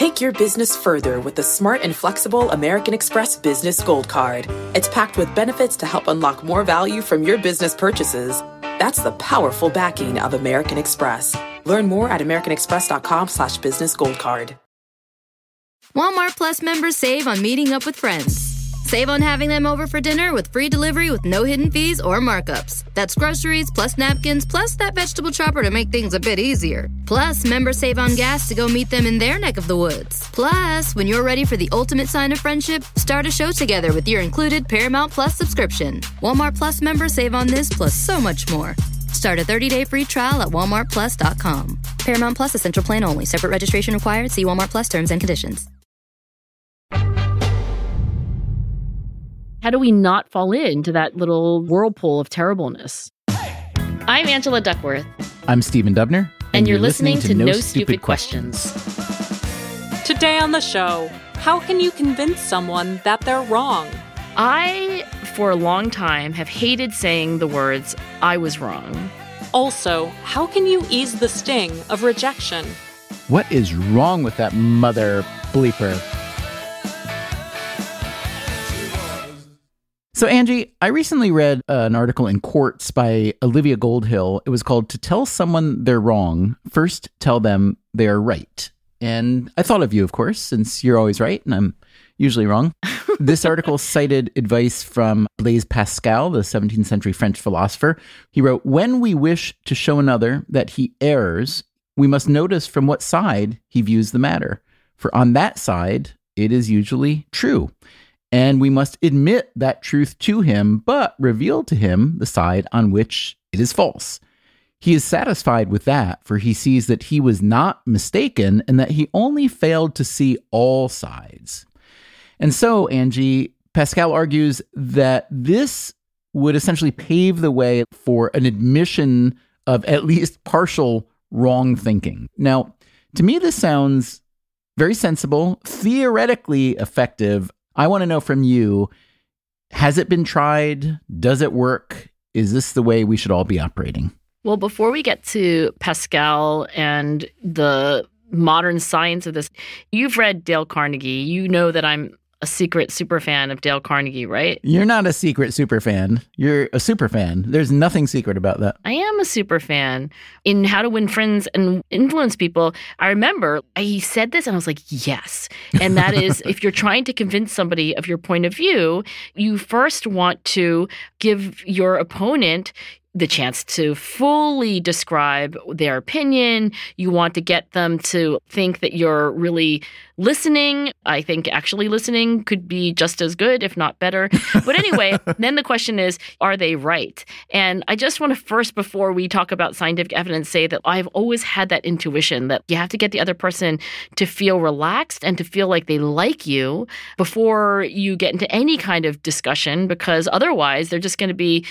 Take your business further with the smart and flexible American Express Business Gold Card. It's packed with benefits to help unlock more value from your business purchases. That's the powerful backing of American Express. Learn more at americanexpress.com/business gold card. Walmart Plus members save on meeting up with friends. Save on having them over for dinner with free delivery with no hidden fees or markups. That's groceries, plus napkins, plus that vegetable chopper to make things a bit easier. Plus, members save on gas to go meet them in their neck of the woods. Plus, when you're ready for the ultimate sign of friendship, start a show together with your included Paramount Plus subscription. Walmart Plus members save on this plus so much more. Start a 30-day free trial at walmartplus.com. Paramount Plus Essential Plan only. Separate registration required. See Walmart Plus terms and conditions. How do we not fall into that little whirlpool of terribleness? I'm Angela Duckworth. I'm Stephen Dubner. And you're listening to No Stupid Questions. Today on the show, how can you convince someone that they're wrong? I, for a long time, have hated saying the words, I was wrong. Also, how can you ease the sting of rejection? What is wrong with that mother bleeper? So, Angie, I recently read an article in Quartz by Olivia Goldhill. It was called To Tell Someone They're Wrong, First Tell Them They're Right. And I thought of you, of course, since you're always right and I'm usually wrong. This article cited advice from Blaise Pascal, the 17th century French philosopher. He wrote, "When we wish to show another that he errs, we must notice from what side he views the matter. For on that side, it is usually true. And we must admit that truth to him, but reveal to him the side on which it is false. He is satisfied with that, for he sees that he was not mistaken and that he only failed to see all sides." And so, Angie, Pascal argues that this would essentially pave the way for an admission of at least partial wrong thinking. Now, to me, this sounds very sensible, theoretically effective. I want to know from you, has it been tried? Does it work? Is this the way we should all be operating? Well, before we get to Pascal and the modern science of this, you've read Dale Carnegie. You know that I'm a secret super fan of Dale Carnegie, right? You're not a secret super fan. You're a super fan. There's nothing secret about that. I am a super fan. In How to Win Friends and Influence People, I remember he said this and I was like, yes. And that is, if you're trying to convince somebody of your point of view, you first want to give your opponent the chance to fully describe their opinion. You want to get them to think that you're really listening. I think actually listening could be just as good, if not better. But anyway, then the question is, are they right? And I just want to first, before we talk about scientific evidence, say that I've always had that intuition that you have to get the other person to feel relaxed and to feel like they like you before you get into any kind of discussion, because otherwise they're just going to be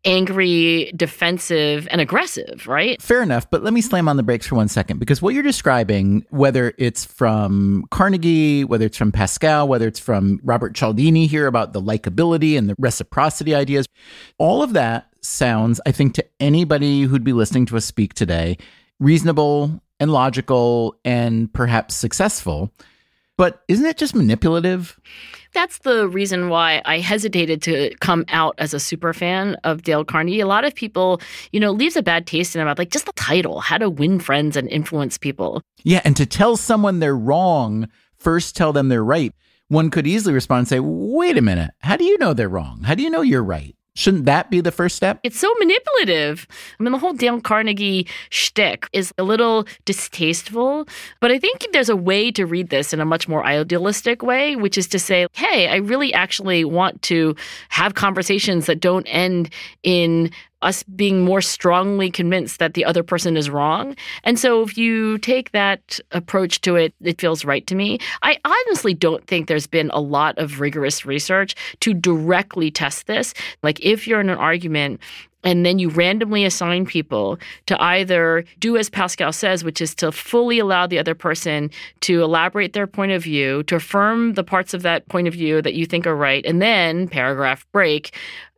angry, defensive, and aggressive, right? Fair enough, but let me slam on the brakes for 1 second, because what you're describing, whether it's from Carnegie, whether it's from Pascal, whether it's from Robert Cialdini here about the likability and the reciprocity ideas, all of that sounds, I think, to anybody who'd be listening to us speak today, reasonable and logical and perhaps successful. But isn't it just manipulative? That's the reason why I hesitated to come out as a super fan of Dale Carnegie. A lot of people, leaves a bad taste in their mouth, like just the title, How to Win Friends and Influence People. Yeah, and to tell someone they're wrong, first tell them they're right. One could easily respond and say, wait a minute, how do you know they're wrong? How do you know you're right? Shouldn't that be the first step? It's so manipulative. I mean, the whole Dale Carnegie shtick is a little distasteful, but I think there's a way to read this in a much more idealistic way, which is to say, hey, I really actually want to have conversations that don't end in us being more strongly convinced that the other person is wrong. And so if you take that approach to it, it feels right to me. I honestly don't think there's been a lot of rigorous research to directly test this. Like if you're in an argument and then you randomly assign people to either do as Pascal says, which is to fully allow the other person to elaborate their point of view, to affirm the parts of that point of view that you think are right, and then, paragraph break,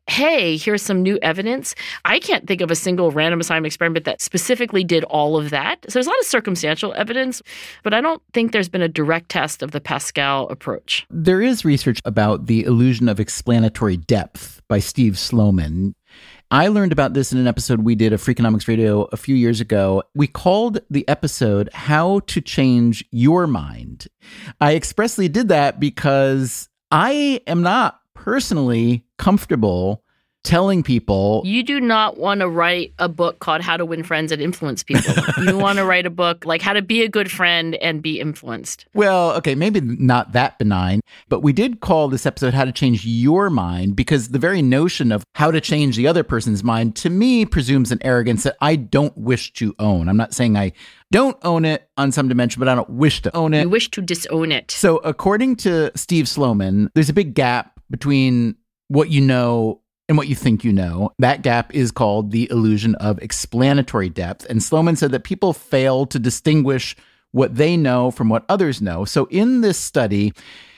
hey, here's some new evidence. I can't think of a single random assignment experiment that specifically did all of that. So there's a lot of circumstantial evidence, but I don't think there's been a direct test of the Pascal approach. There is research about the illusion of explanatory depth by Steve Sloman. I learned about this in an episode we did of Freakonomics Radio a few years ago. We called the episode How to Change Your Mind. I expressly did that because I am not personally comfortable telling people. You do not want to write a book called How to Win Friends and Influence People. You want to write a book like How to Be a Good Friend and Be Influenced. Well, okay, maybe not that benign, but we did call this episode How to Change Your Mind because the very notion of how to change the other person's mind, to me, presumes an arrogance that I don't wish to own. I'm not saying I don't own it on some dimension, but I don't wish to own it. You wish to disown it. So according to Steve Sloman, there's a big gap between what you know and what you think you know. That gap is called the illusion of explanatory depth. And Sloman said that people fail to distinguish what they know from what others know. So in this study,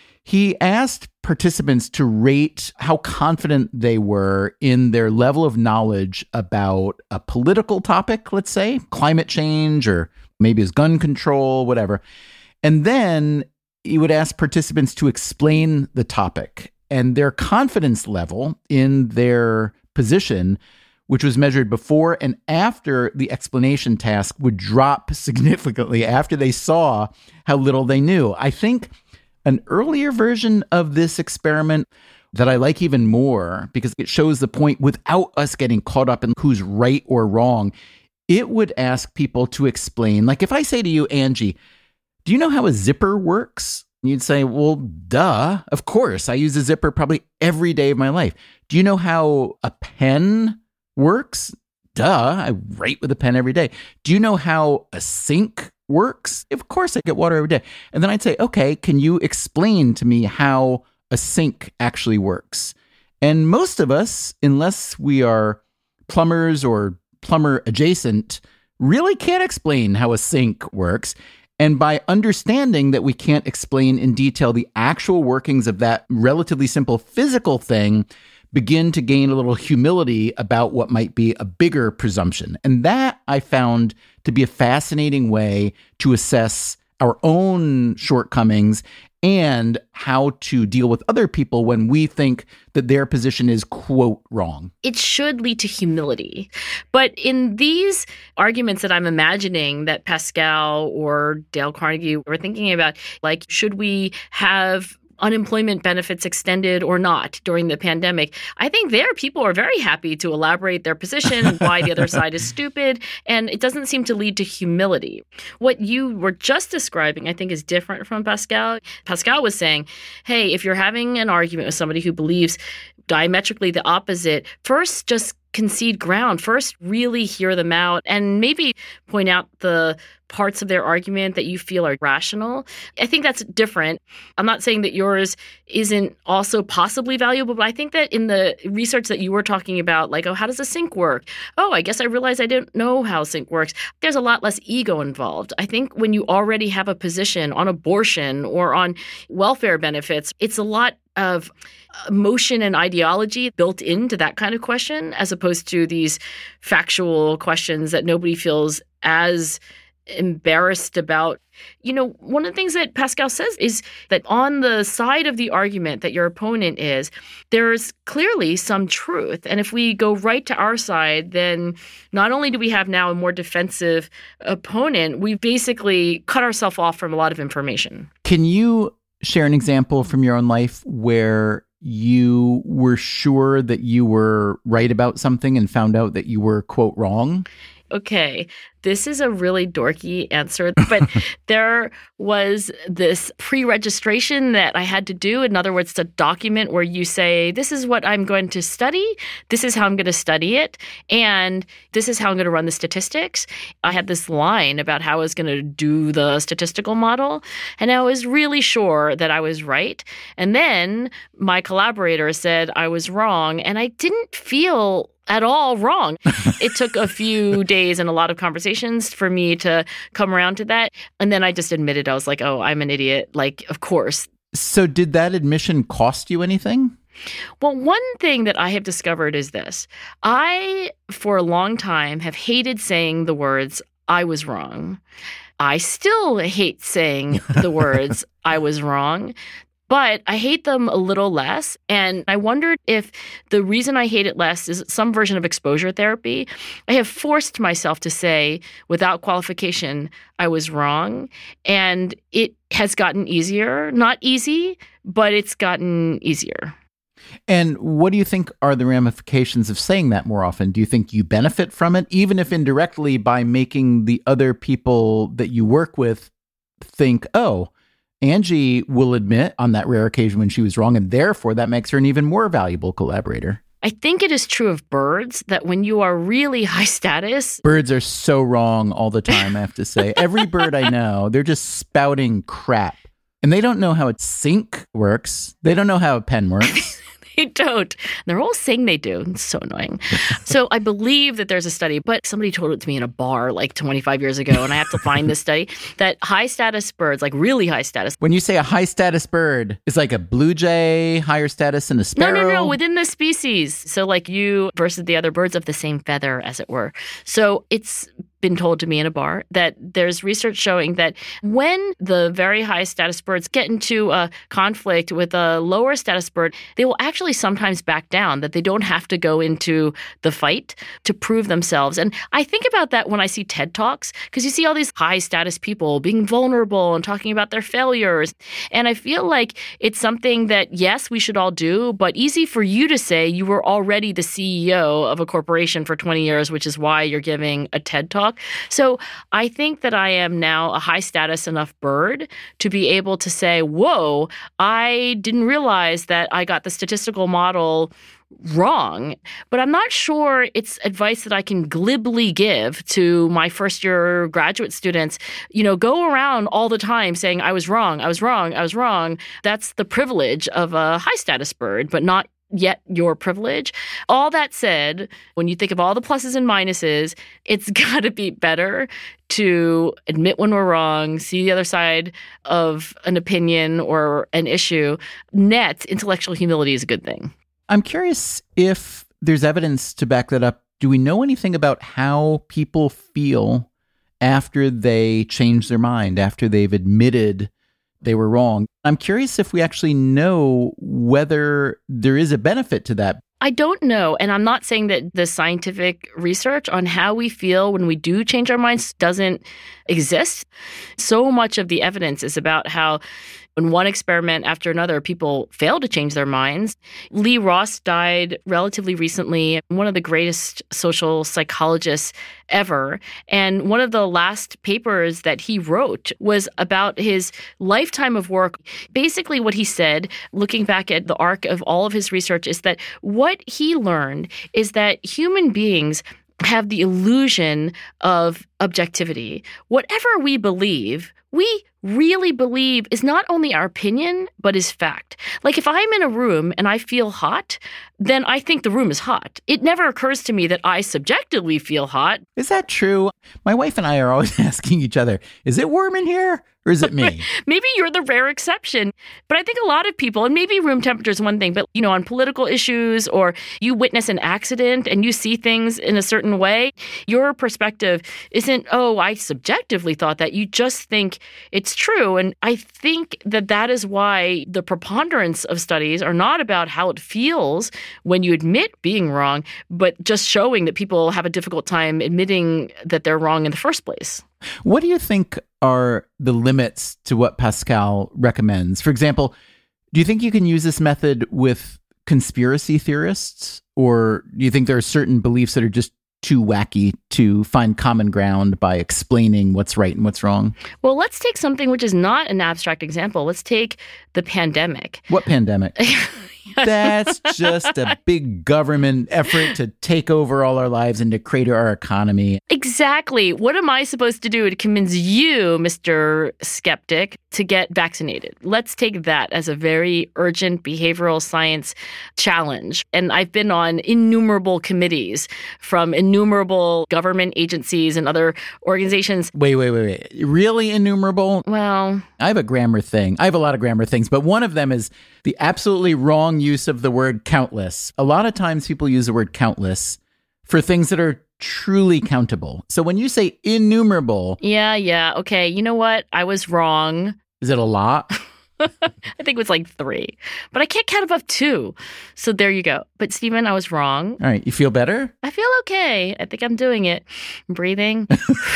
he asked participants to rate how confident they were in their level of knowledge about a political topic, let's say, climate change, or maybe it's gun control, whatever. And then he would ask participants to explain the topic. And their confidence level in their position, which was measured before and after the explanation task, would drop significantly after they saw how little they knew. I think an earlier version of this experiment that I like even more, because it shows the point without us getting caught up in who's right or wrong, it would ask people to explain. Like if I say to you, Angie, do you know how a zipper works? You'd say, well, duh, of course. I use a zipper probably every day of my life. Do you know how a pen works? Duh, I write with a pen every day. Do you know how a sink works? Of course, I get water every day. And then I'd say, okay, can you explain to me how a sink actually works? And most of us, unless we are plumbers or plumber adjacent, really can't explain how a sink works. And by understanding that we can't explain in detail the actual workings of that relatively simple physical thing, begin to gain a little humility about what might be a bigger presumption. And that I found to be a fascinating way to assess our own shortcomings and how to deal with other people when we think that their position is, quote, wrong. It should lead to humility. But in these arguments that I'm imagining that Pascal or Dale Carnegie were thinking about, like, should we have unemployment benefits extended or not during the pandemic, I think there people are very happy to elaborate their position, why the other side is stupid, and it doesn't seem to lead to humility. What you were just describing, I think, is different from Pascal. Pascal was saying, hey, if you're having an argument with somebody who believes diametrically the opposite, first just concede ground. First, really hear them out and maybe point out the parts of their argument that you feel are rational. I think that's different. I'm not saying that yours isn't also possibly valuable, but I think that in the research that you were talking about, like, oh, how does a sink work? Oh, I guess I realized I didn't know how a sink works. There's a lot less ego involved. I think when you already have a position on abortion or on welfare benefits, it's a lot of emotion and ideology built into that kind of question, as opposed to these factual questions that nobody feels as embarrassed about. You know, one of the things that Pascal says is that on the side of the argument that your opponent is, there's clearly some truth. And if we go right to our side, then not only do we have now a more defensive opponent, we've basically cut ourselves off from a lot of information. Can you share an example from your own life where you were sure that you were right about something and found out that you were, quote, wrong? Okay, this is a really dorky answer, but there was this pre-registration that I had to do. In other words, it's a document where you say, this is what I'm going to study, this is how I'm going to study it, and this is how I'm going to run the statistics. I had this line about how I was going to do the statistical model, and I was really sure that I was right. And then my collaborator said I was wrong, and I didn't feel at all wrong. It took a few days and a lot of conversations for me to come around to that. And then I just admitted, I was like, oh, I'm an idiot. Like, of course. So did that admission cost you anything? Well, one thing that I have discovered is this. I, for a long time, have hated saying the words, I was wrong. I still hate saying the words, I was wrong. But I hate them a little less. And I wondered if the reason I hate it less is some version of exposure therapy. I have forced myself to say, without qualification, I was wrong. And it has gotten easier. Not easy, but it's gotten easier. And what do you think are the ramifications of saying that more often? Do you think you benefit from it, even if indirectly by making the other people that you work with think, oh, Angie will admit on that rare occasion when she was wrong, and therefore that makes her an even more valuable collaborator? I think it is true of birds that when you are really high status... Birds are so wrong all the time, I have to say. Every bird I know, they're just spouting crap. And they don't know how a sync works. They don't know how a pen works. They don't. They're all saying they do. It's so annoying. So I believe that there's a study, but somebody told it to me in a bar like 25 years ago, and I have to find this study, that high status birds, like really high status. When you say a high status bird, it's like a blue jay, higher status than a sparrow? No, within the species. So like you versus the other birds of the same feather, as it were. So it's been told to me in a bar that there's research showing that when the very high status birds get into a conflict with a lower status bird, they will actually sometimes back down, that they don't have to go into the fight to prove themselves. And I think about that when I see TED Talks, because you see all these high status people being vulnerable and talking about their failures. And I feel like it's something that, yes, we should all do, but easy for you to say you were already the CEO of a corporation for 20 years, which is why you're giving a TED Talk. So I think that I am now a high status enough bird to be able to say, whoa, I didn't realize that I got the statistical model wrong. But I'm not sure it's advice that I can glibly give to my first year graduate students. You know, go around all the time saying, I was wrong, I was wrong, I was wrong. That's the privilege of a high status bird, but not yet your privilege. All that said, when you think of all the pluses and minuses, it's got to be better to admit when we're wrong, see the other side of an opinion or an issue. Intellectual humility is a good thing. I'm curious if there's evidence to back that up. Do we know anything about how people feel after they change their mind, after they've admitted they were wrong? I'm curious if we actually know whether there is a benefit to that. I don't know. And I'm not saying that the scientific research on how we feel when we do change our minds doesn't exist. So much of the evidence is about how in one experiment after another, people fail to change their minds. Lee Ross died relatively recently, one of the greatest social psychologists ever. And one of the last papers that he wrote was about his lifetime of work. Basically, what he said, looking back at the arc of all of his research, is that what he learned is that human beings have the illusion of objectivity. Whatever we believe, we really believe is not only our opinion, but is fact. Like if I'm in a room and I feel hot, then I think the room is hot. It never occurs to me that I subjectively feel hot. Is that true? My wife and I are always asking each other, is it warm in here or is it me? Maybe you're the rare exception. But I think a lot of people, and maybe room temperature is one thing, but you know, on political issues or you witness an accident and you see things in a certain way, your perspective isn't, oh, I subjectively thought that. You just think it's true. And I think that that is why the preponderance of studies are not about how it feels when you admit being wrong, but just showing that people have a difficult time admitting that they're wrong in the first place. What do you think are the limits to what Pascal recommends? For example, do you think you can use this method with conspiracy theorists? Or do you think there are certain beliefs that are just too wacky to find common ground by explaining what's right and what's wrong? Well, let's take something which is not an abstract example. Let's take the pandemic. What pandemic? That's just a big government effort to take over all our lives and to crater our economy. Exactly. What am I supposed to do to convince you, Mr. Skeptic, to get vaccinated? Let's take that as a very urgent behavioral science challenge. And I've been on innumerable committees from innumerable government agencies and other organizations. Wait. Really innumerable? Well, I have a grammar thing. I have a lot of grammar things, but one of them is the absolutely wrong use of the word countless. A lot of times people use the word countless for things that are truly countable. So when you say innumerable... Yeah. Okay, you know what? I was wrong. Is it a lot? I think it was like 3. But I can't count above 2. So there you go. But Stephen, I was wrong. All right. You feel better? I feel okay. I think I'm doing it. I'm breathing.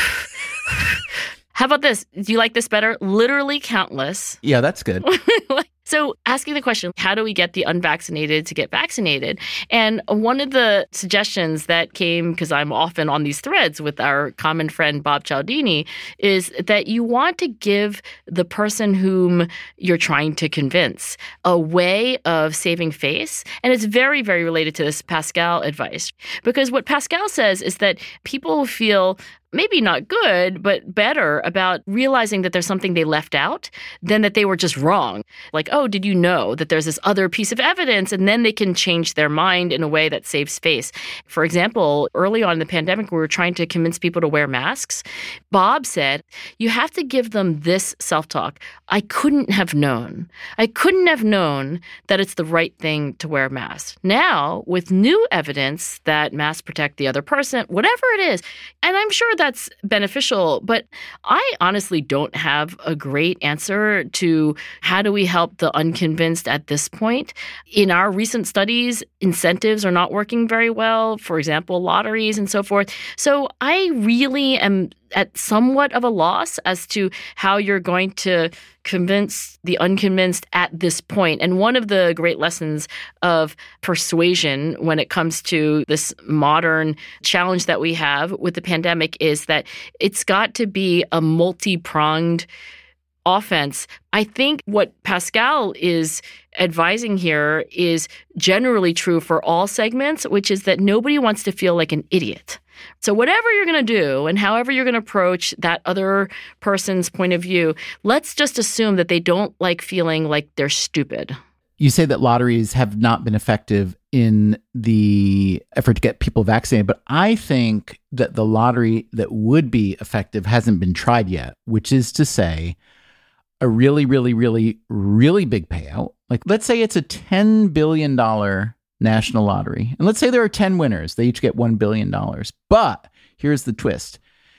How about this? Do you like this better? Literally countless. Yeah, that's good. So asking the question, how do we get the unvaccinated to get vaccinated? And one of the suggestions that came, because I'm often on these threads with our common friend Bob Cialdini, is that you want to give the person whom you're trying to convince a way of saving face. And it's very, very related to this Pascal advice. Because what Pascal says is that people feel maybe not good, but better about realizing that there's something they left out than that they were just wrong. Like, oh, did you know that there's this other piece of evidence? And then they can change their mind in a way that saves face. For example, early on in the pandemic, we were trying to convince people to wear masks. Bob said, you have to give them this self-talk. I couldn't have known. I couldn't have known that it's the right thing to wear masks. Now, with new evidence that masks protect the other person, whatever it is, and I'm sure that's beneficial, but I honestly don't have a great answer to how do we help the unconvinced at this point. In our recent studies, incentives are not working very well, for example, lotteries and so forth. So I really am at somewhat of a loss as to how you're going to convince the unconvinced at this point. And one of the great lessons of persuasion when it comes to this modern challenge that we have with the pandemic is that it's got to be a multi-pronged offense. I think what Pascal is advising here is generally true for all segments, which is that nobody wants to feel like an idiot. So whatever you're going to do and however you're going to approach that other person's point of view, let's just assume that they don't like feeling like they're stupid. You say that lotteries have not been effective in the effort to get people vaccinated, but I think that the lottery that would be effective hasn't been tried yet, which is to say a really, really, really, really big payout. Like, let's say it's a $10 billion national lottery. And let's say there are 10 winners. They each get $1 billion. But here's the twist.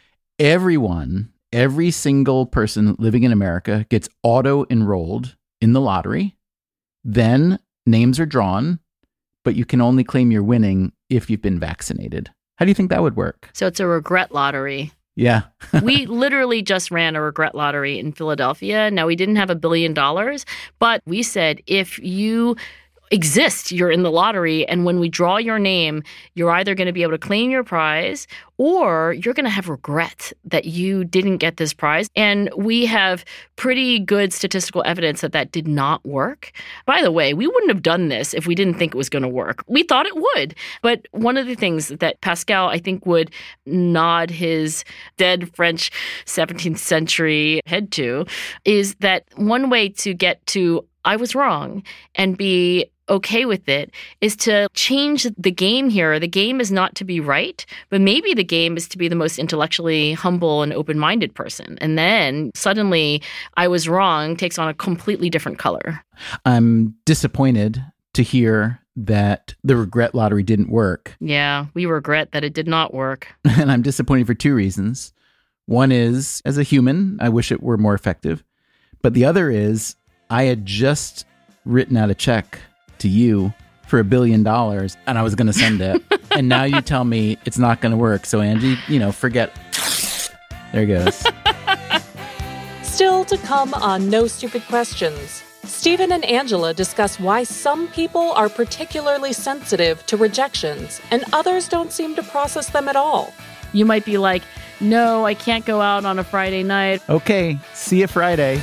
Every single person living in America gets auto-enrolled in the lottery. Then names are drawn, but you can only claim you're winning if you've been vaccinated. How do you think that would work? So it's a regret lottery. Yeah. We literally just ran a regret lottery in Philadelphia. Now, we didn't have $1 billion, but we said if you exist, you're in the lottery, and when we draw your name, you're either going to be able to claim your prize or you're going to have regret that you didn't get this prize. And we have pretty good statistical evidence that that did not work. By the way, we wouldn't have done this if we didn't think it was going to work. We thought it would. But one of the things that Pascal, I think, would nod his dead French 17th century head to is that one way to get to I was wrong and be okay with it is to change the game here. The game is not to be right, but maybe the game is to be the most intellectually humble and open-minded person. And then suddenly I was wrong takes on a completely different color. I'm disappointed to hear that the regret lottery didn't work. Yeah, we regret that it did not work. And I'm disappointed for 2 reasons. One is, as a human, I wish it were more effective. But the other is, I had just written out a check to you for $1 billion and I was going to send it. And now you tell me it's not going to work. So Angie, forget. There goes. Still to come on No Stupid Questions. Stephen and Angela discuss why some people are particularly sensitive to rejections and others don't seem to process them at all. You might be like, no, I can't go out on a Friday night. Okay, see you Friday.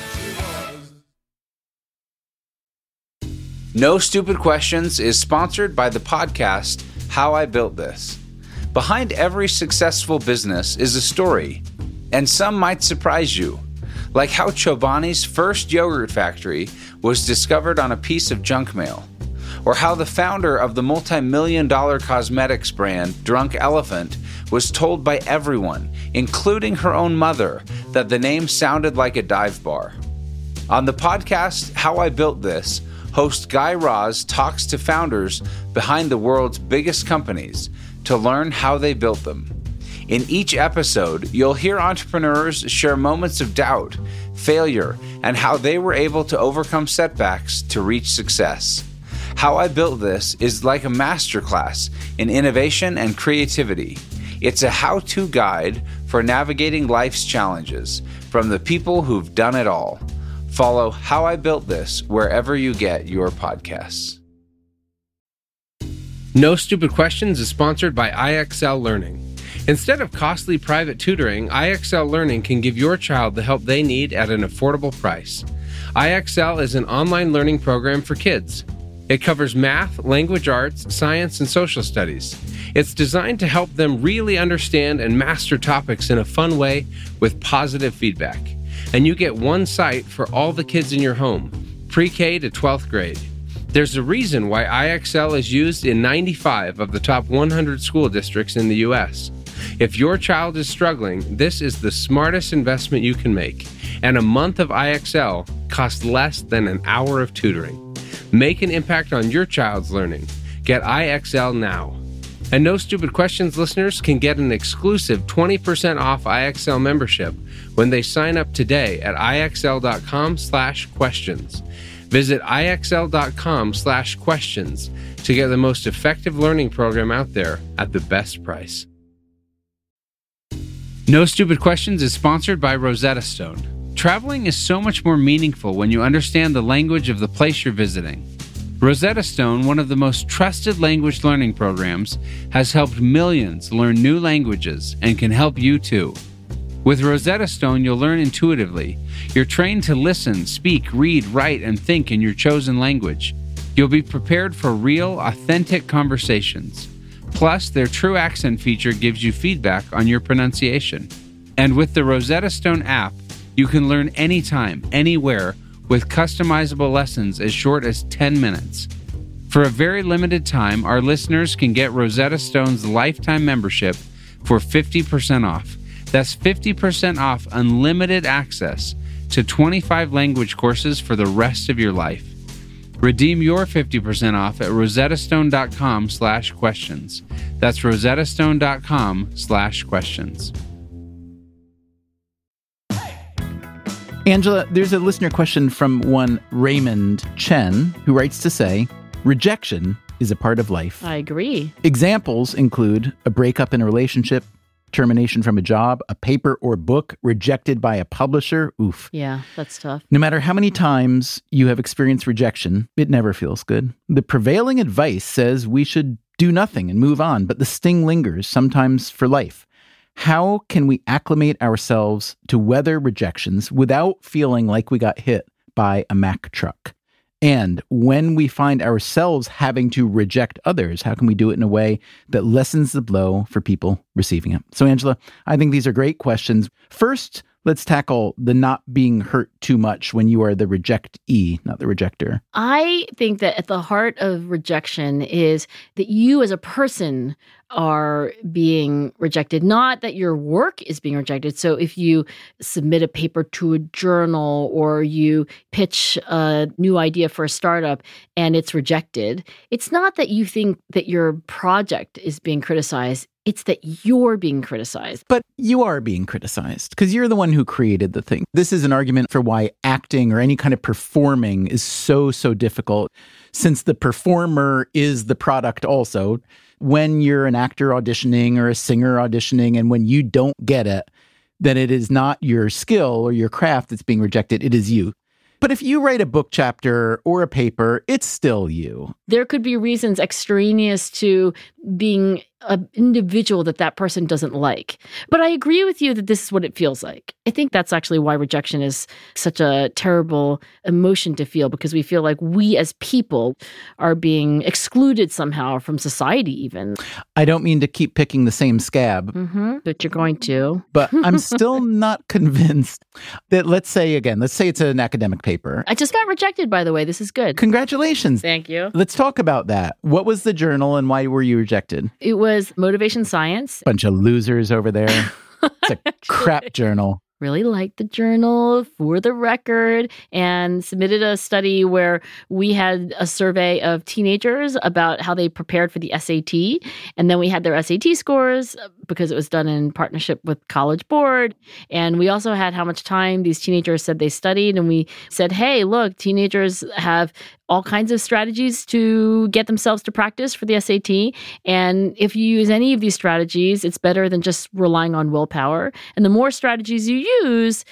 No Stupid Questions is sponsored by the podcast How I Built This. Behind every successful business is a story, and some might surprise you, like how Chobani's first yogurt factory was discovered on a piece of junk mail, or how the founder of the multi-million-dollar cosmetics brand Drunk Elephant was told by everyone, including her own mother, that the name sounded like a dive bar. On the podcast How I Built This, host Guy Raz talks to founders behind the world's biggest companies to learn how they built them. In each episode, you'll hear entrepreneurs share moments of doubt, failure, and how they were able to overcome setbacks to reach success. How I Built This is like a masterclass in innovation and creativity. It's a how-to guide for navigating life's challenges from the people who've done it all. Follow How I Built This wherever you get your podcasts. No Stupid Questions is sponsored by IXL Learning. Instead of costly private tutoring, IXL Learning can give your child the help they need at an affordable price. IXL is an online learning program for kids. It covers math, language arts, science, and social studies. It's designed to help them really understand and master topics in a fun way with positive feedback. And you get one site for all the kids in your home, pre-K to 12th grade. There's a reason why IXL is used in 95 of the top 100 school districts in the U.S. If your child is struggling, this is the smartest investment you can make, and a month of IXL costs less than an hour of tutoring. Make an impact on your child's learning. Get IXL now. And No Stupid Questions listeners can get an exclusive 20% off IXL membership when they sign up today at IXL.com/questions. Visit IXL.com/questions to get the most effective learning program out there at the best price. No Stupid Questions is sponsored by Rosetta Stone. Traveling is so much more meaningful when you understand the language of the place you're visiting. Rosetta Stone, one of the most trusted language learning programs, has helped millions learn new languages and can help you too. With Rosetta Stone, you'll learn intuitively. You're trained to listen, speak, read, write, and think in your chosen language. You'll be prepared for real, authentic conversations. Plus, their True Accent feature gives you feedback on your pronunciation. And with the Rosetta Stone app, you can learn anytime, anywhere, with customizable lessons as short as 10 minutes. For a very limited time, our listeners can get Rosetta Stone's lifetime membership for 50% off. That's 50% off unlimited access to 25 language courses for the rest of your life. Redeem your 50% off at rosettastone.com/questions. That's rosettastone.com/questions. Angela, there's a listener question from one Raymond Chen who writes to say, rejection is a part of life. I agree. Examples include a breakup in a relationship, termination from a job, a paper or book rejected by a publisher. Oof. Yeah, that's tough. No matter how many times you have experienced rejection, it never feels good. The prevailing advice says we should do nothing and move on, but the sting lingers, sometimes for life. How can we acclimate ourselves to weather rejections without feeling like we got hit by a Mack truck? And when we find ourselves having to reject others, how can we do it in a way that lessens the blow for people receiving it? So, Angela, I think these are great questions. First, let's tackle the not being hurt too much when you are the rejectee, not the rejector. I think that at the heart of rejection is that you as a person are being rejected, not that your work is being rejected. So if you submit a paper to a journal or you pitch a new idea for a startup and it's rejected, it's not that you think that your project is being criticized. It's that you're being criticized. But you are being criticized because you're the one who created the thing. This is an argument for why acting or any kind of performing is so difficult, since the performer is the product also. When you're an actor auditioning or a singer auditioning, and when you don't get it, then it is not your skill or your craft that's being rejected. It is you. But if you write a book chapter or a paper, it's still you. There could be reasons extraneous to being an individual that person doesn't like. But I agree with you that this is what it feels like. I think that's actually why rejection is such a terrible emotion to feel, because we feel like we as people are being excluded somehow from society even. I don't mean to keep picking the same scab. But you're going to. But I'm still not convinced that, let's say it's an academic paper. I just got rejected, by the way. This is good. Congratulations. Thank you. Let's talk about that. What was the journal and why were you rejected? It was Motivation Science. Bunch of losers over there. It's a crap journal. really liked the journal for the record and submitted a study where we had a survey of teenagers about how they prepared for the SAT. And then we had their SAT scores because it was done in partnership with College Board. And we also had how much time these teenagers said they studied. And we said, hey, look, teenagers have all kinds of strategies to get themselves to practice for the SAT. And if you use any of these strategies, it's better than just relying on willpower. And the more strategies you use,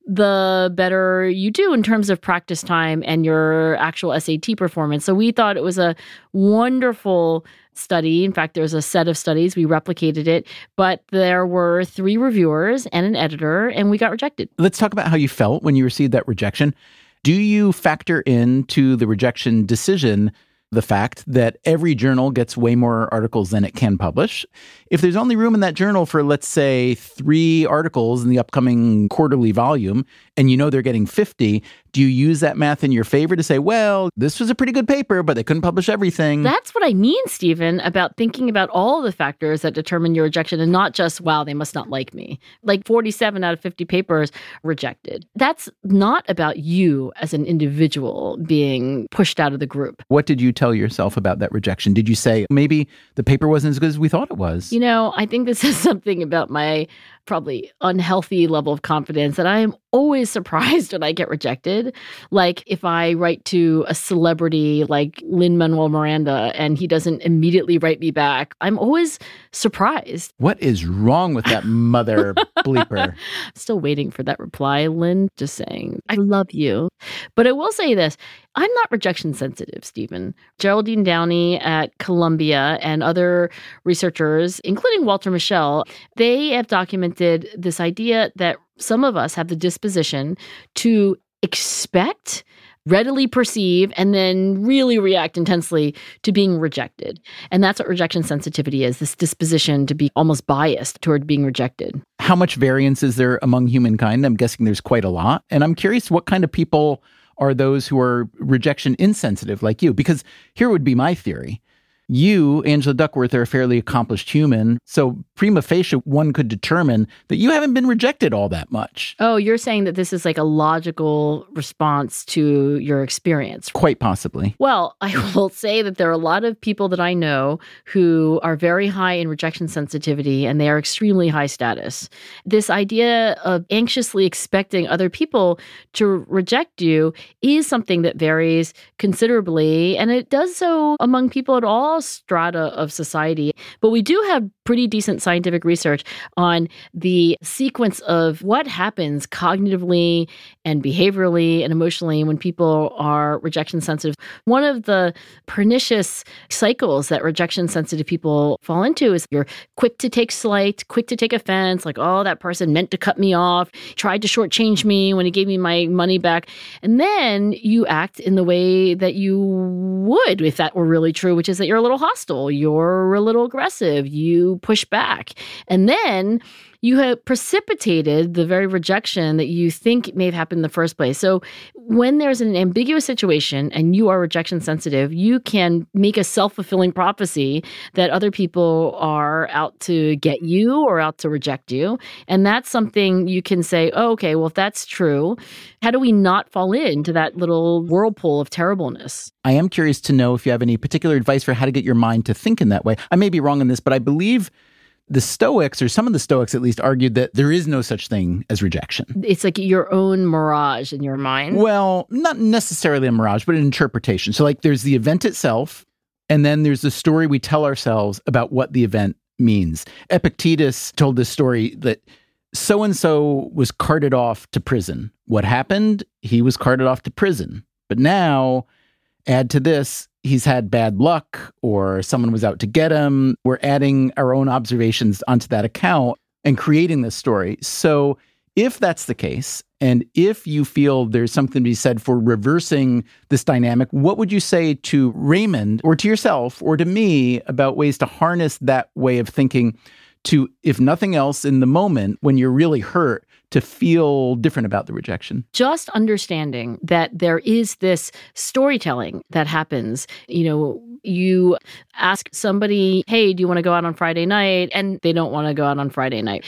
the better you do in terms of practice time and your actual SAT performance. So we thought it was a wonderful study. In fact, there's a set of studies. We replicated it, but there were 3 reviewers and an editor, and we got rejected. Let's talk about how you felt when you received that rejection. Do you factor into the rejection decision the fact that every journal gets way more articles than it can publish? If there's only room in that journal for, let's say, 3 articles in the upcoming quarterly volume, and you know they're getting 50, do you use that math in your favor to say, well, this was a pretty good paper, but they couldn't publish everything? That's what I mean, Stephen, about thinking about all the factors that determine your rejection and not just, wow, they must not like me. Like 47 out of 50 papers rejected. That's not about you as an individual being pushed out of the group. What did you tell yourself about that rejection? Did you say, maybe the paper wasn't as good as we thought it was? You know, I think this is something about my probably unhealthy level of confidence that I am always surprised when I get rejected. Like if I write to a celebrity like Lin-Manuel Miranda and he doesn't immediately write me back, I'm always surprised. What is wrong with that mother bleeper? Still waiting for that reply, Lynn. Just saying, I love you. But I will say this. I'm not rejection sensitive, Stephen. Geraldine Downey at Columbia and other researchers, including Walter Mischel, they have documented this idea that some of us have the disposition to expect, readily perceive, and then really react intensely to being rejected. And that's what rejection sensitivity is, this disposition to be almost biased toward being rejected. How much variance is there among humankind? I'm guessing there's quite a lot. And I'm curious what kind of people are those who are rejection insensitive like you? Because here would be my theory. You, Angela Duckworth, are a fairly accomplished human. So prima facie, one could determine that you haven't been rejected all that much. Oh, you're saying that this is like a logical response to your experience. Quite possibly. Well, I will say that there are a lot of people that I know who are very high in rejection sensitivity and they are extremely high status. This idea of anxiously expecting other people to reject you is something that varies considerably, and it does so among people at all strata of society. But we do have pretty decent scientific research on the sequence of what happens cognitively and behaviorally and emotionally when people are rejection sensitive. One of the pernicious cycles that rejection sensitive people fall into is you're quick to take slight, quick to take offense, like, oh, that person meant to cut me off, tried to shortchange me when he gave me my money back. And then you act in the way that you would if that were really true, which is that you're a little hostile, you're a little aggressive, you push back. And then you have precipitated the very rejection that you think may have happened in the first place. So when there's an ambiguous situation and you are rejection sensitive, you can make a self-fulfilling prophecy that other people are out to get you or out to reject you. And that's something you can say, oh, okay, well, if that's true, how do we not fall into that little whirlpool of terribleness? I am curious to know if you have any particular advice for how to get your mind to think in that way. I may be wrong on this, but I believe the Stoics, or some of the Stoics at least, argued that there is no such thing as rejection. It's like your own mirage in your mind. Well, not necessarily a mirage, but an interpretation. So like there's the event itself, and then there's the story we tell ourselves about what the event means. Epictetus told this story that so-and-so was carted off to prison. What happened? He was carted off to prison. But now, add to this, he's had bad luck or someone was out to get him. We're adding our own observations onto that account and creating this story. So if that's the case, and if you feel there's something to be said for reversing this dynamic, what would you say to Raymond or to yourself or to me about ways to harness that way of thinking to, if nothing else in the moment when you're really hurt, to feel different about the rejection? Just understanding that there is this storytelling that happens. You know, you ask somebody, hey, do you want to go out on Friday night? And they don't want to go out on Friday night.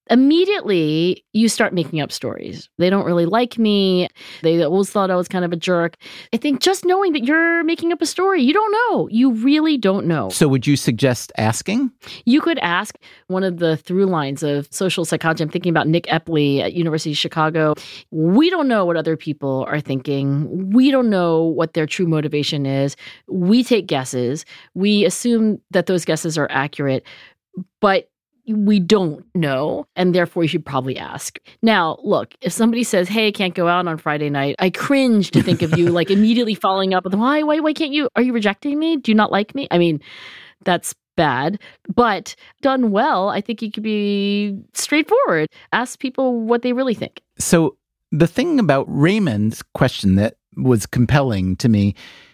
immediately you start making up stories. They don't really like me. They always thought I was kind of a jerk. I think just knowing that you're making up a story, you don't know. You really don't know. So would you suggest asking? You could ask. One of the through lines of social psychology, I'm thinking about Nick Epley at University of Chicago. We don't know what other people are thinking. We don't know what their true motivation is. We take guesses. We assume that those guesses are accurate, but we don't know, and therefore you should probably ask. Now, look, if somebody says, hey, I can't go out on Friday night, I cringe to think of you like immediately following up with, why can't you? Are you rejecting me? Do you not like me? I mean, that's bad, but done well, I think you could be straightforward. Ask people what they really think. So the thing about Raymond's question that was compelling to me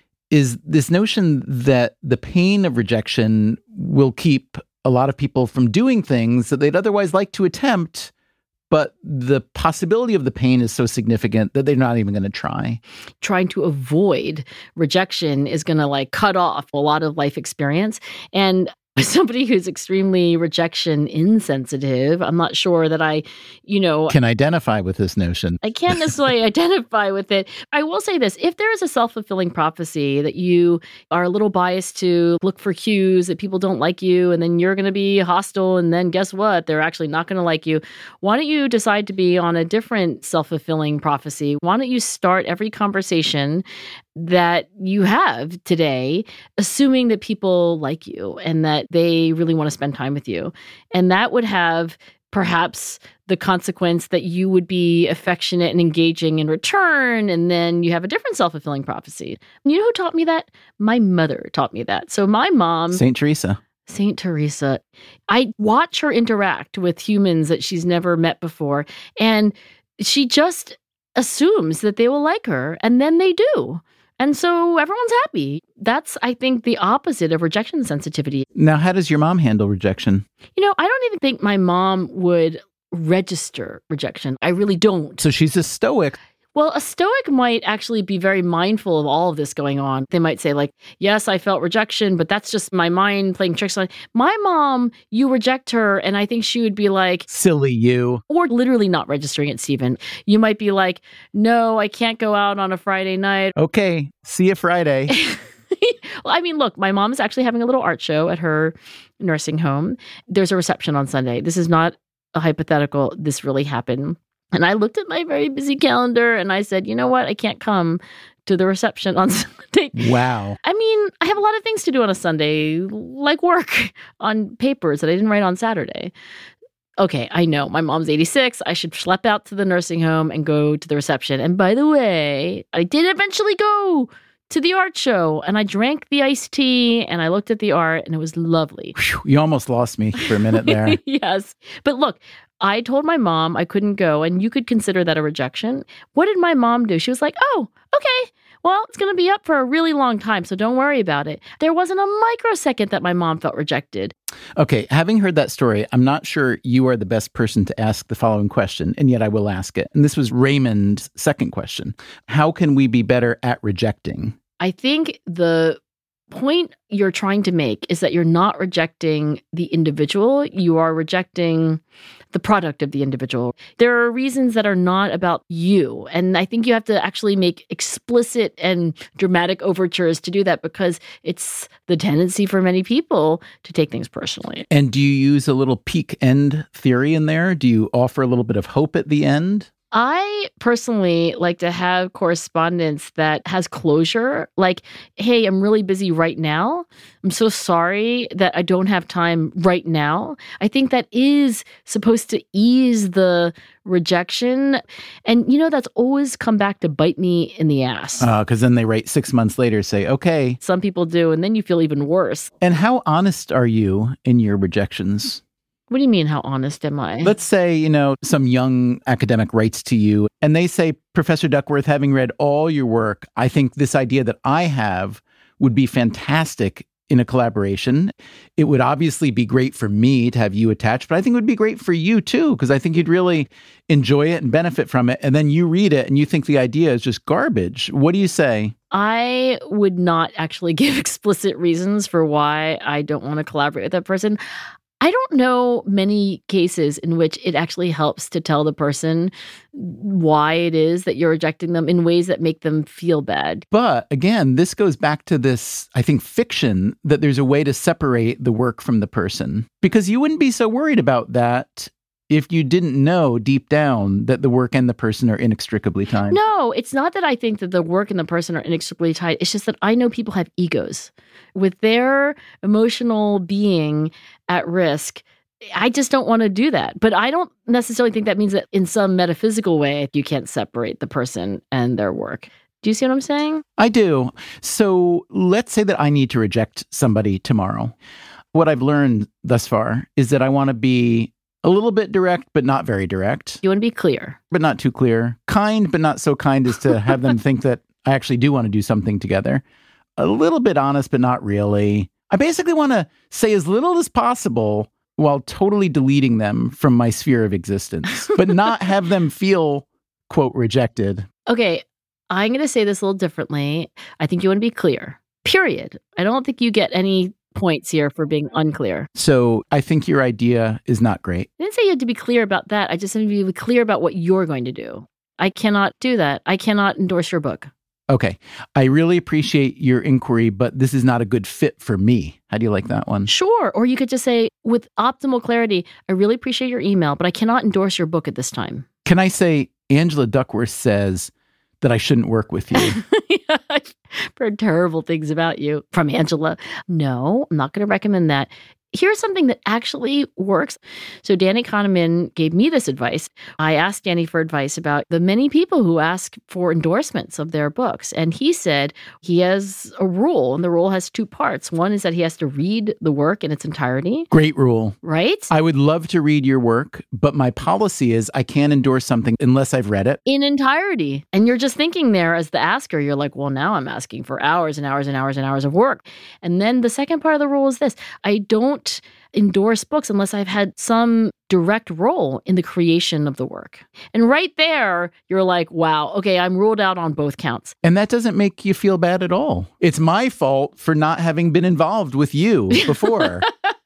is this notion that the pain of rejection will keep a lot of people from doing things that they'd otherwise like to attempt, but the possibility of the pain is so significant that they're not even going to try. Trying to avoid rejection is going to cut off a lot of life experience. And as somebody who's extremely rejection insensitive, I'm not sure that I can identify with this notion. I can't necessarily identify with it. I will say this. If there is a self-fulfilling prophecy that you are a little biased to look for cues that people don't like you, and then you're going to be hostile, and then guess what? They're actually not going to like you. Why don't you decide to be on a different self-fulfilling prophecy? Why don't you start every conversation that you have today, assuming that people like you and that they really want to spend time with you. And that would have perhaps the consequence that you would be affectionate and engaging in return, and then you have a different self-fulfilling prophecy. You know who taught me that? My mother taught me that. So my mom... St. Teresa. St. Teresa. I watch her interact with humans that she's never met before, and she just assumes that they will like her, and then they do. And so everyone's happy. That's, I think, the opposite of rejection sensitivity. Now, how does your mom handle rejection? I don't even think my mom would register rejection. I really don't. So she's a stoic. Well, a stoic might actually be very mindful of all of this going on. They might say yes, I felt rejection, but that's just my mind playing tricks on. My mom, you reject her, and I think she would be like, silly you. Or literally not registering it, Stephen. You might be like, no, I can't go out on a Friday night. Okay, see you Friday. Well, I mean, look, my mom is actually having a little art show at her nursing home. There's a reception on Sunday. This is not a hypothetical. This really happened. And I looked at my very busy calendar and I said, you know what? I can't come to the reception on Sunday. Wow. I mean, I have a lot of things to do on a Sunday, like work on papers that I didn't write on Saturday. Okay, I know. My mom's 86. I should schlep out to the nursing home and go to the reception. And by the way, I did eventually go to the art show, and I drank the iced tea, and I looked at the art, and it was lovely. Whew, you almost lost me for a minute there. Yes. But look, I told my mom I couldn't go, and you could consider that a rejection. What did my mom do? She was like, oh, okay. Well, it's going to be up for a really long time, so don't worry about it. There wasn't a microsecond that my mom felt rejected. Okay, having heard that story, I'm not sure you are the best person to ask the following question, and yet I will ask it. And this was Raymond's second question. How can we be better at rejecting? I think the point you're trying to make is that you're not rejecting the individual, you are rejecting the product of the individual. There are reasons that are not about you. And I think you have to actually make explicit and dramatic overtures to do that, because it's the tendency for many people to take things personally. And do you use a little peak end theory in there? Do you offer a little bit of hope at the end? I personally like to have correspondence that has closure, like, hey, I'm really busy right now. I'm so sorry that I don't have time right now. I think that is supposed to ease the rejection. And, that's always come back to bite me in the ass. Because then they write 6 months later, say, okay. Some people do, and then you feel even worse. And how honest are you in your rejections? What do you mean, how honest am I? Let's say, some young academic writes to you and they say, Professor Duckworth, having read all your work, I think this idea that I have would be fantastic in a collaboration. It would obviously be great for me to have you attached, but I think it would be great for you too, because I think you'd really enjoy it and benefit from it. And then you read it and you think the idea is just garbage. What do you say? I would not actually give explicit reasons for why I don't want to collaborate with that person. I don't know many cases in which it actually helps to tell the person why it is that you're rejecting them in ways that make them feel bad. But again, this goes back to this, I think, fiction that there's a way to separate the work from the person. Because you wouldn't be so worried about that if you didn't know deep down that the work and the person are inextricably tied. No, it's not that I think that the work and the person are inextricably tied. It's just that I know people have egos. With their emotional being at risk, I just don't want to do that. But I don't necessarily think that means that in some metaphysical way, you can't separate the person and their work. Do you see what I'm saying? I do. So let's say that I need to reject somebody tomorrow. What I've learned thus far is that I want to be a little bit direct, but not very direct. You want to be clear. But not too clear. Kind, but not so kind as to have them think that I actually do want to do something together. A little bit honest, but not really. I basically want to say as little as possible while totally deleting them from my sphere of existence, but not have them feel, quote, rejected. Okay, I'm going to say this a little differently. I think you want to be clear, period. I don't think you get any points here for being unclear. So I think your idea is not great. I didn't say you had to be clear about that. I just said you to be clear about what you're going to do. I cannot do that. I cannot endorse your book. Okay. I really appreciate your inquiry, but this is not a good fit for me. How do you like that one? Sure. Or you could just say, with optimal clarity, I really appreciate your email, but I cannot endorse your book at this time. Can I say, Angela Duckworth says that I shouldn't work with you? Yeah, I've heard terrible things about you from Angela. No, I'm not going to recommend that. Here's something that actually works. So Danny Kahneman gave me this advice. I asked Danny for advice about the many people who ask for endorsements of their books. And he said he has a rule, and the rule has two parts. One is that he has to read the work in its entirety. Great rule. Right? I would love to read your work, but my policy is I can't endorse something unless I've read it. In entirety. And you're just thinking there as the asker, you're like, well, now I'm asking for hours and hours and hours and hours of work. And then the second part of the rule is this. I don't endorse books unless I've had some direct role in the creation of the work. And right there, you're like, wow, okay, I'm ruled out on both counts. And that doesn't make you feel bad at all. It's my fault for not having been involved with you before.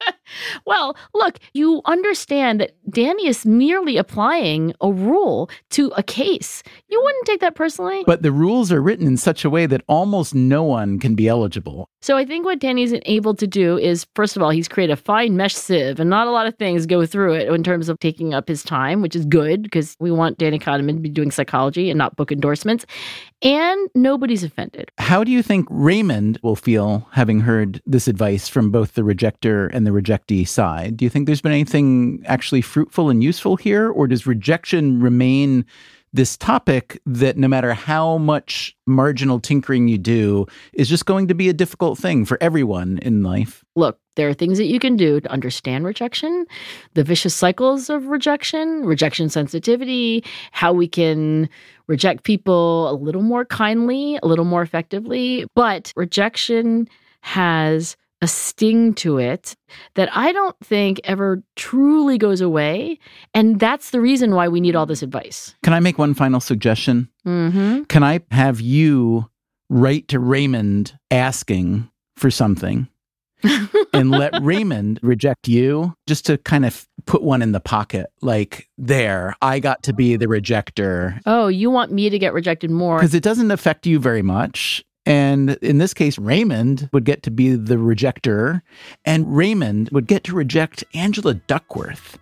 Well, look, you understand that Danny is merely applying a rule to a case. You wouldn't take that personally. But the rules are written in such a way that almost no one can be eligible. So I think what Danny's able to do is, first of all, he's created a fine mesh sieve, and not a lot of things go through it in terms of taking up his time, which is good because we want Danny Kahneman to be doing psychology and not book endorsements. And nobody's offended. How do you think Raymond will feel having heard this advice from both the rejector and the rejectee side? Do you think there's been anything actually fruitful and useful here? Or does rejection remain this topic that no matter how much marginal tinkering you do is just going to be a difficult thing for everyone in life? Look, there are things that you can do to understand rejection, the vicious cycles of rejection sensitivity, how we can reject people a little more kindly, a little more effectively. But rejection has a sting to it that I don't think ever truly goes away. And that's the reason why we need all this advice. Can I make one final suggestion? Mm-hmm. Can I have you write to Raymond asking for something and let Raymond reject you just to kind of put one in the pocket? Like, there, I got to be the rejector. Oh, you want me to get rejected more? Because it doesn't affect you very much. And in this case, Raymond would get to be the rejector, and Raymond would get to reject Angela Duckworth.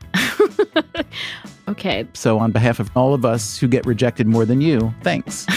Okay. So on behalf of all of us who get rejected more than you, thanks.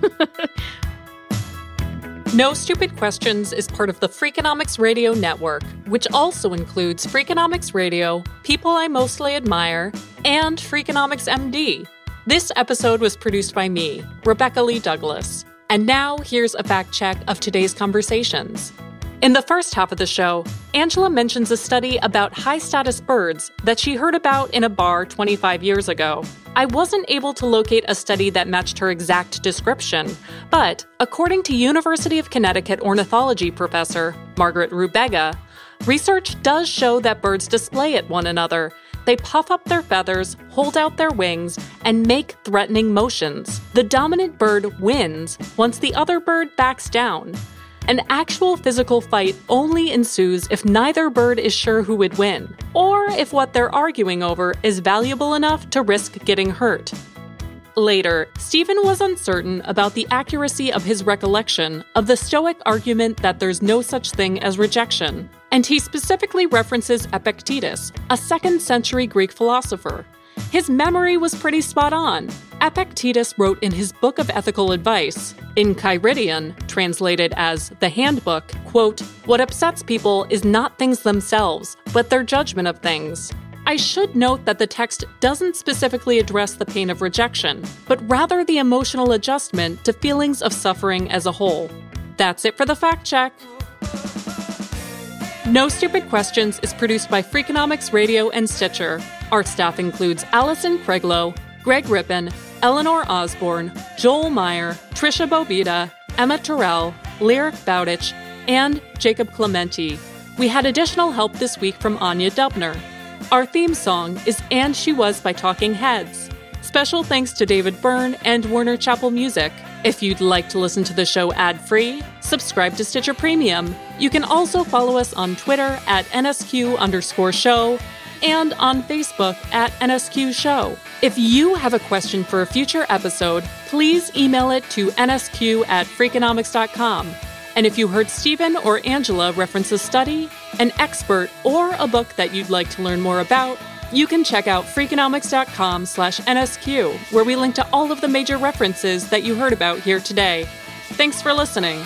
No Stupid Questions is part of the Freakonomics Radio Network, which also includes Freakonomics Radio, People I Mostly Admire, and Freakonomics MD. This episode was produced by me, Rebecca Lee Douglas. And now, here's a fact check of today's conversations. In the first half of the show, Angela mentions a study about high-status birds that she heard about in a bar 25 years ago. I wasn't able to locate a study that matched her exact description, but according to University of Connecticut ornithology professor Margaret Rubega, research does show that birds display at one another. They puff up their feathers, hold out their wings, and make threatening motions. The dominant bird wins once the other bird backs down. An actual physical fight only ensues if neither bird is sure who would win, or if what they're arguing over is valuable enough to risk getting hurt. Later, Stephen was uncertain about the accuracy of his recollection of the Stoic argument that there's no such thing as rejection, and he specifically references Epictetus, a 2nd century Greek philosopher. His memory was pretty spot on. Epictetus wrote in his Book of Ethical Advice, in Kyridion, translated as the Handbook, quote, "What upsets people is not things themselves, but their judgment of things." I should note that the text doesn't specifically address the pain of rejection, but rather the emotional adjustment to feelings of suffering as a whole. That's it for the fact check. No Stupid Questions is produced by Freakonomics Radio and Stitcher. Our staff includes Allison Craiglow, Greg Rippin, Eleanor Osborne, Joel Meyer, Trisha Bobita, Emma Terrell, Lyric Bowditch, and Jacob Clementi. We had additional help this week from Anya Dubner. Our theme song is And She Was by Talking Heads. Special thanks to David Byrne and Warner Chappell Music. If you'd like to listen to the show ad-free, subscribe to Stitcher Premium. You can also follow us on Twitter at NSQ_show and on Facebook at NSQ Show. If you have a question for a future episode, please email it to nsq@freakonomics.com. And if you heard Stephen or Angela reference a study, an expert, or a book that you'd like to learn more about, you can check out freakonomics.com/NSQ, where we link to all of the major references that you heard about here today. Thanks for listening.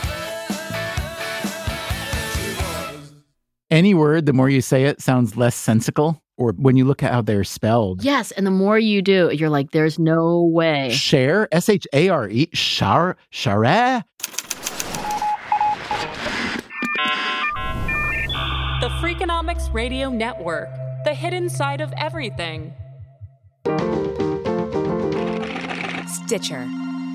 Any word, the more you say it, sounds less sensical. Or when you look at how they're spelled. Yes, and the more you do, you're like, there's no way. Share, S-H-A-R-E, share. The Freakonomics Radio Network, the hidden side of everything. Stitcher.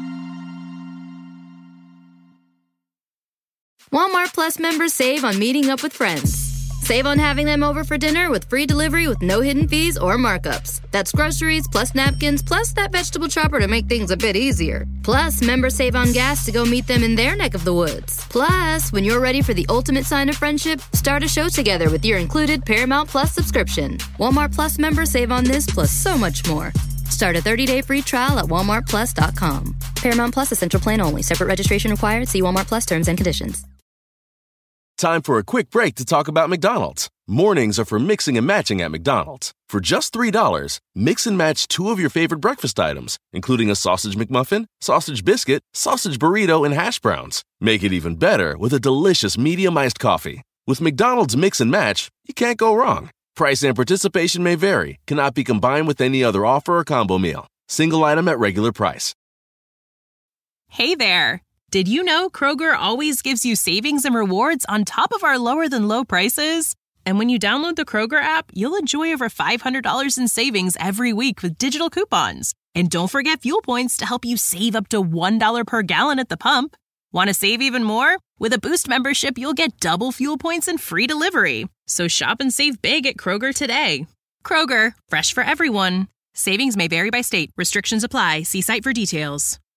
Walmart Plus members save on meeting up with friends. Save on having them over for dinner with free delivery with no hidden fees or markups. That's groceries plus napkins plus that vegetable chopper to make things a bit easier. Plus, members save on gas to go meet them in their neck of the woods. Plus, when you're ready for the ultimate sign of friendship, start a show together with your included Paramount Plus subscription. Walmart Plus members save on this plus so much more. Start a 30-day free trial at walmartplus.com. Paramount Plus Essential Plan only. Separate registration required. See Walmart Plus terms and conditions. Time for a quick break to talk about McDonald's. Mornings are for mixing and matching at McDonald's. For just $3, mix and match 2 of your favorite breakfast items, including a sausage McMuffin, sausage biscuit, sausage burrito, and hash browns. Make it even better with a delicious medium iced coffee. With McDonald's Mix and Match, you can't go wrong. Price and participation may vary. Cannot be combined with any other offer or combo meal. Single item at regular price. Hey there. Did you know Kroger always gives you savings and rewards on top of our lower-than-low prices? And when you download the Kroger app, you'll enjoy over $500 in savings every week with digital coupons. And don't forget fuel points to help you save up to $1 per gallon at the pump. Want to save even more? With a Boost membership, you'll get double fuel points and free delivery. So shop and save big at Kroger today. Kroger, fresh for everyone. Savings may vary by state. Restrictions apply. See site for details.